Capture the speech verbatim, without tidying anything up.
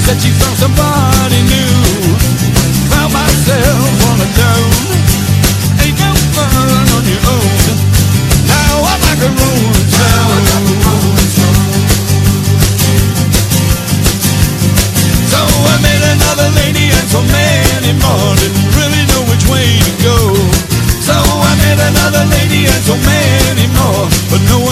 that she found somebody new. Found myself on a down. Ain't no fun on your own. Now I'm like a rolling stone. So I met another lady and so many more. Didn't really know which way to go. So I met another lady and so many more, but no